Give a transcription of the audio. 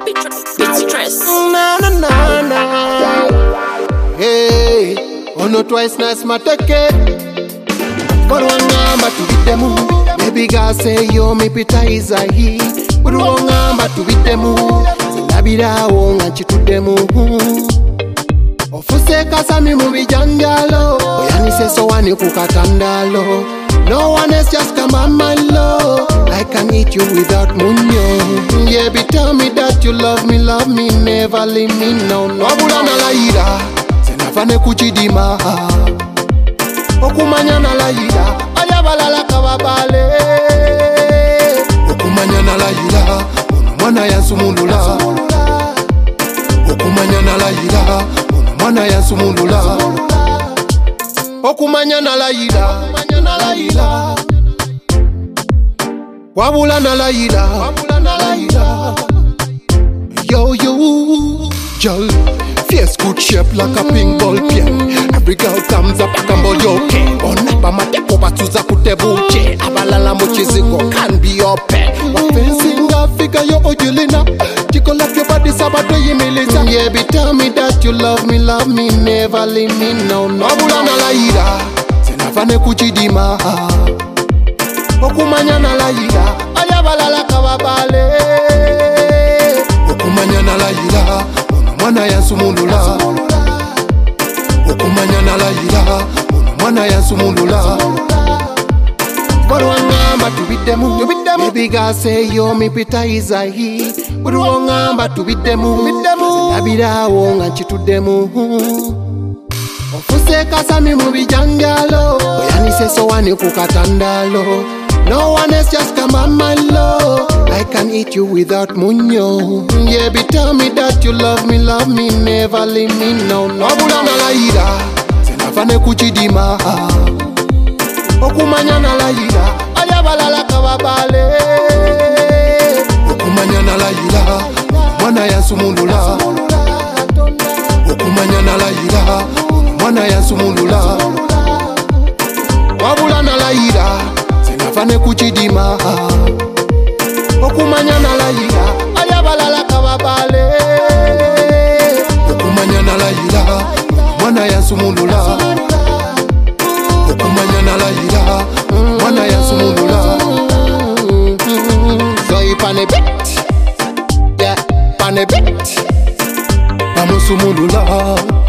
Bit stress. Na na na na. Hey, ono twice nice mateke. Barwanga tubitemu. Baby girl say yo me pita izahi. Barwanga tubitemu. Zinabira wonga chitudemu. Ofuse kasami mubijanjalo. Oyani se so wani kukatandalo. No one else just come on my love. I can eat you without munyo. Yeah, be tell me that you love me, never leave me, no. Wabula na laida, senafane kuchidima. Okumanya na laida, ayabala la kababale. Okumanya na laida, mwana ya sumulula. Okumanya na laida, mwana ya sumulula. Okumanya na laida, wabula na laida. Yo, girl, face good shape like a pink ball pen. Every girl comes up like a ball, yo, okay. Onapa mateko batuza kutebuche. Abalala mochiziko can be your pet. Wafensinga figure yo ojulina. Chico like your body sabato yimiliza. Yeah, be tell me that you love me, never leave me, no. Wabula na laida, senafane kuchidima. Okumanya na laida, ayabala la kababale. Okumanya na laida, mwana ya sumulula. Okumanya na laida, mwana ya sumulula. Barwanga tubitemu. Baby girl say yo me pita izahi. Barwanga tubitemu. Zinabira wonga chitudemu. Ofuse kasami mubijanjalo. Oyani se so wani kukatandalo. No one else just come on my love. I can eat you without munyo. Yeah, be tell me that you love me, never leave me, no. Wabula na laida, senafane kuchidima. Okumanya na laida, ayabala la kababale. Okumanya na laida, mwana ya sumulula. Okumanya na laida, mwana ya sumulula. Wabula na laida, senafane kuchidima. Okumanya na laida, ayabala la kababale. Okumanya na laida, mwana ya sumulula. Okumanya na laida, mwana ya sumulula. So ipane bit, yeah, pane bit. Pamusumulula.